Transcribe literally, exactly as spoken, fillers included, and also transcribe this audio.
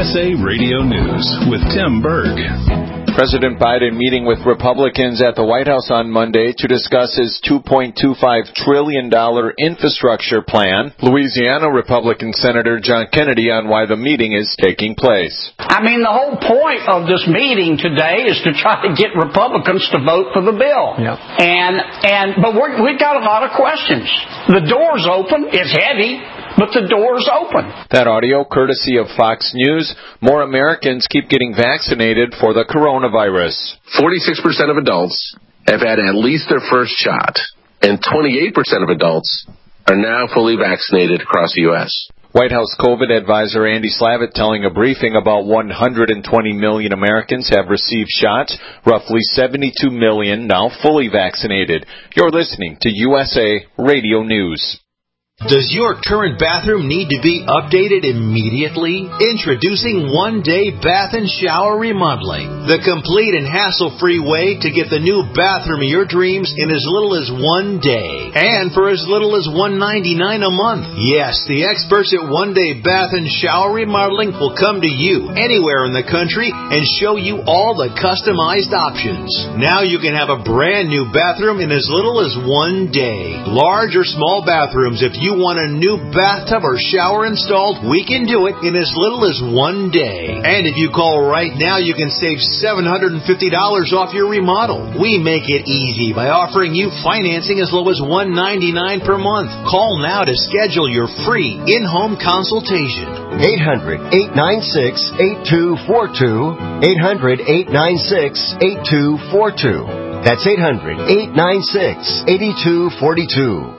S A Radio News with Tim Berg. President Biden meeting with Republicans at the White House on Monday to discuss his two point two five trillion dollars infrastructure plan. Louisiana Republican Senator John Kennedy on why the meeting is taking place. I mean, the whole point of this meeting today is to try to get Republicans to vote for the bill. Yep. And, and, but we're, we've got a lot of questions. The door's open. It's heavy, but the door's open. That audio courtesy of Fox News. More Americans keep getting vaccinated for the coronavirus. forty-six percent of adults have had at least their first shot, and twenty-eight percent of adults are now fully vaccinated across the U S White House COVID advisor Andy Slavitt telling a briefing about one hundred twenty million Americans have received shots, roughly seventy-two million now fully vaccinated. You're listening to U S A Radio News. Does your current bathroom need to be updated immediately? Introducing One Day Bath and Shower Remodeling, the complete and hassle-free way to get the new bathroom of your dreams in as little as one day, and for as little as one hundred ninety-nine dollars a month. Yes, the experts at One Day Bath and Shower Remodeling will come to you anywhere in the country and show you all the customized options. Now you can have a brand new bathroom in as little as one day. Large or small bathrooms, if you you want a new bathtub or shower installed, we can do it in as little as one day. And if you call right now, you can save seven hundred fifty dollars off your remodel. We make it easy by offering you financing as low as one hundred ninety-nine dollars per month. Call now to schedule your free in-home consultation. eight hundred, eight nine six, eight two four two. eight hundred, eight nine six, eight two four two. That's eight hundred, eight nine six, eight two four two.